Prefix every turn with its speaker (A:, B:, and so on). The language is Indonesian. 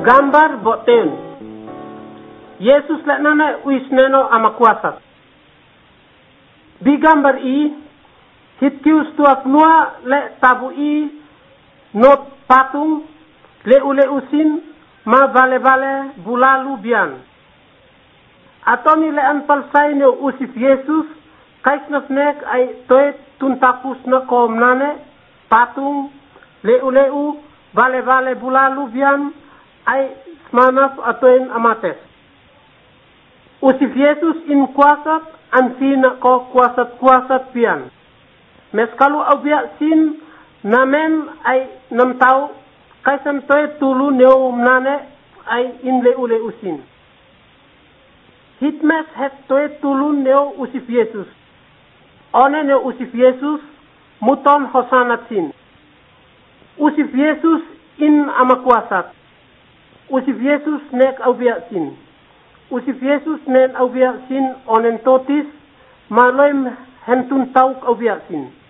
A: Gambar boten. Yesus lek nane wis neno ama kuasa. Di gambar i hitkius tuak nua le tabu i not patung le ule usin ma vale bulalu bian. Atoni le an palsai ne usif Yesus kais nek ai toit tuntapus na kom nane patung le ule u vale bulalu bian ai smanaf atoin amates. Usif Yesus in kuasat ansina ko kuasat pian. Mes kalu au biak sin namen ay nam tau kaisan toy tulu neo nane ay inle ule usin. Hitmes het toy tulu neo usif Yesus. One neo usif Yesus muton hosanatin. Usif Yesus in ama kuasat. Usif Yesus nek au biak sin. Usif Yesus nen au biak sin onen totis maloim hentun tauk au biak sin.